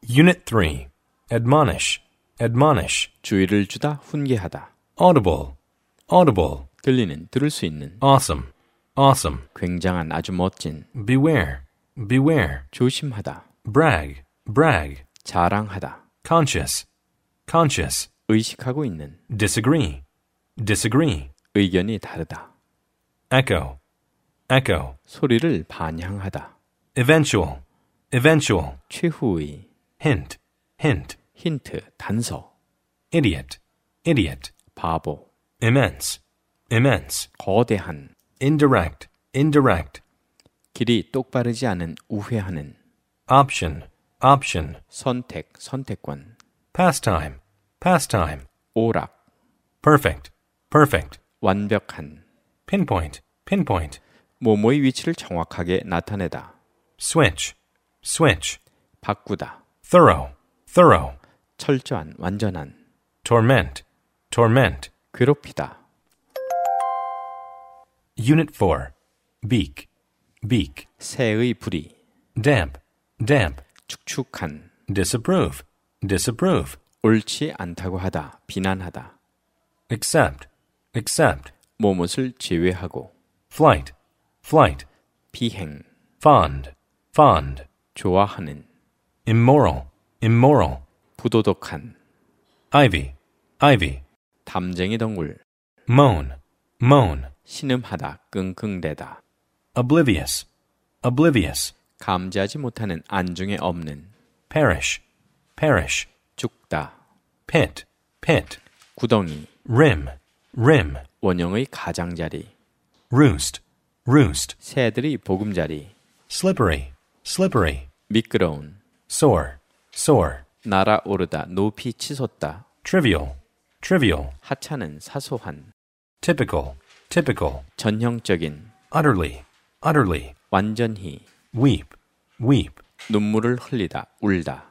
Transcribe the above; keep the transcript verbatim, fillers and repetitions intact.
Unit three. Admonish, admonish. 주의를 주다, 훈계하다. Audible, audible. 들리는, 들을 수 있는. Awesome, awesome. 굉장한, 아주 멋진. Beware, beware. 조심하다. Brag, brag. 자랑하다. Conscious, conscious. 의식하고 있는. Disagree, disagree. 의견이 다르다. Echo, echo. 소리를 반향하다. Eventual, eventual. 최후의. Hint, hint. 힌트, 단서. Idiot, idiot. 바보. Immense, immense. 거대한. Indirect, indirect. 길이 똑바르지 않은, 우회하는. Option, option. 선택, 선택권. Pastime, pastime. 오락. Perfect, perfect. 완벽한. Pinpoint, pinpoint. 뭐뭐의 위치를 정확하게 나타내다. Switch, switch. 바꾸다. Thorough, thorough. 철저한, 완전한. Torment, torment. 괴롭히다. Unit four. Beak, beak. 새의 부리. Damp, damp. 축축한. Disapprove, disapprove. 옳지 않다고 하다, 비난하다. Accept, accept. 뭐뭇을 제외하고. Flight, flight. 비행. Fond, fond. 좋아하는. Immoral, immoral. 부도덕한. Ivy, ivy. 담쟁이 덩굴. Moan, moan. 신음하다, 끙끙대다. Oblivious, oblivious. 감지하지 못하는, 안중에 없는. Perish, perish. 죽다. Pit, pit. 구덩이. Rim, rim. 원형의 가장자리. Roost, roost. 새들의 보금자리. Slippery, slippery. 미끄러운. Soar, soar. 날아오르다, 높이 치솟다. Trivial, trivial. 하찮은, 사소한. Typical, typical. 전형적인. Utterly, utterly. 완전히. Weep, weep. 눈물을 흘리다, 울다.